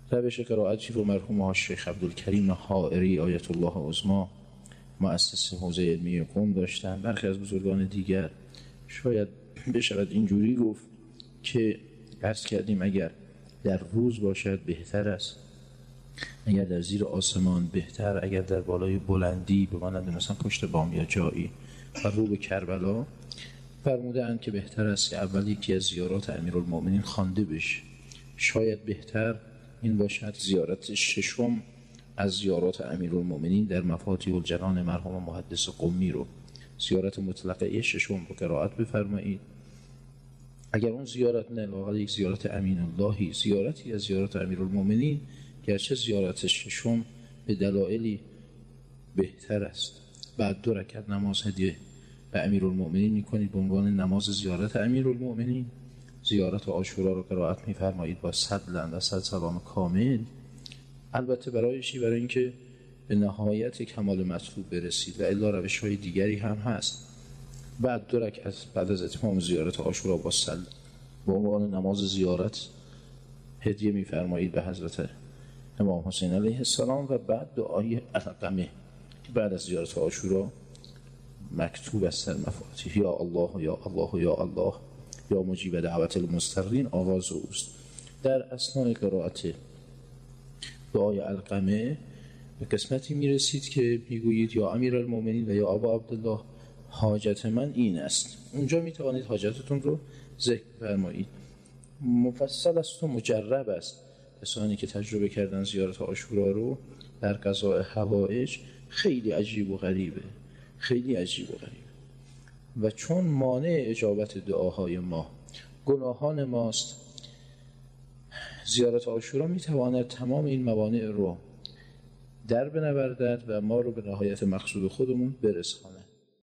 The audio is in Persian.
روش قرائتی رو مرحوم شیخ عبدالکریم حائری آیت الله عظمی مؤسس حوزه علمی قم داشتن. برخی از بزرگان دیگر شاید بشود اینجوری گفت که عرض کردیم اگر در روز باشد بهتر است، اگر در زیر آسمان بهتر، اگر در بالای بلندی به مانند مثلا پشت بام یا جایی و رو به کربلا، فرمودند که بهتر است که اول یکی از زیارات امیرالمؤمنین خوانده بشه. شاید بهتر این باشد زیارت ششم از زیارات امیرالمؤمنین در مفاتیح الجنان مرحوم محدث قمی رو، زیارت مطلقه ششم رو قرائت بفرمایید. اگر اون زیارت نه، واقعا یک زیارت امین اللهی، زیارتی از زیارت امیرالمؤمنین، گرچه زیارت ششم به دلایلی بهتر است. بعد 2 رکعت نماز هدیه به امیرالمؤمنین میکنید به عنوان نماز زیارت امیرالمؤمنین. زیارت عاشورا رو قرائت میفرمایید با 100 لعن و 100 سلام کامل. البته برای اینکه به نهایت کمال مطلوب برسید و الا روش‌های دیگری هم هست. بعد 2 رکعت بعد از اتمام زیارت عاشورا با سلام به عنوان نماز زیارت هدیه میفرمایید به حضرت امام حسین علیه السلام و بعد دعای علقمه که بعد از زیارت عاشورا مکتوب است در مفاتیح، یا الله یا الله یا الله یا مجیب دعوت المضطرین آغاز اوست. در اثناء قرائت دعای علقمه به قسمتی میرسید که میگویید یا امیرالمؤمنین و یا ابا عبدالله حاجت من این است. اونجا میتوانید حاجتتون رو ذکر فرمایید. مفصل است و مجرب است. کسانی که تجربه کردن زیارت عاشورا رو در قضاء حوائج خیلی عجیب و غریبه، خیلی عجیب و غریبه. و چون مانع اجابت دعاهای ما گناهان ماست، زیارت عاشورا میتواند تمام این موانع رو در بنوردد و ما رو به نهایت مقصود خودمون برساند.